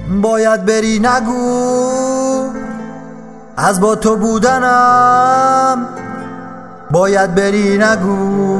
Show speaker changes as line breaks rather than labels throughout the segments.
باید بری نگو از با تو بودنم، باید بری نگو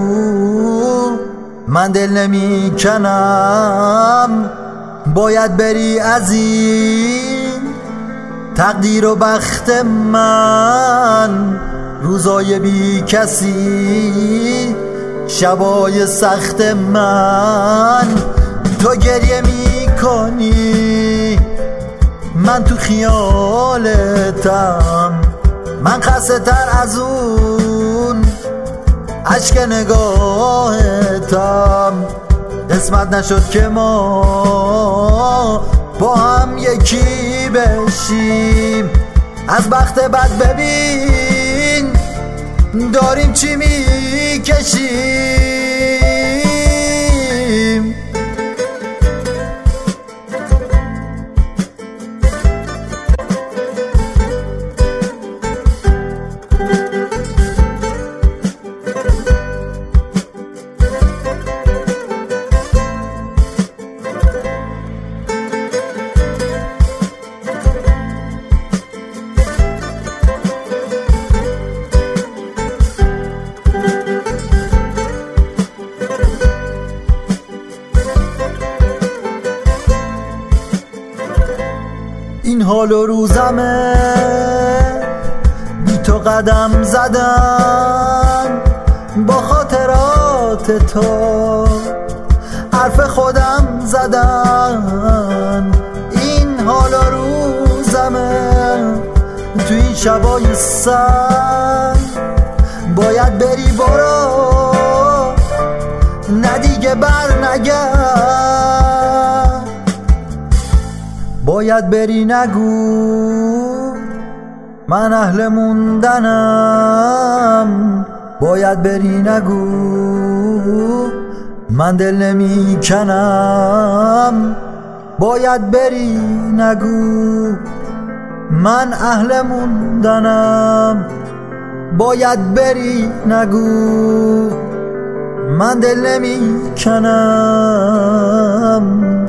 من دل نمی کنم، باید بری از این تقدیر و بخت من، روزای بی کسی شبای سخت من. تو گریه می کنی من تو خیالتم، من خسته تر از اون عشق نگاهتم. قسمت نشد که ما با هم یکی بشیم، از بخت بد ببین داریم چی میکشیم. این حال و روزمه بی تو قدم زدن، با خاطرات تو حرف خودم زدن. این حال و روزمه تو این شبای سر، باید بری برو نه دیگه بر نگرد، باید بری نگو من اهل موندنم، باید بری نگو من دل نمی کنم، باید بری نگو من اهل موندنم، باید بری نگو من دل نمی کنم.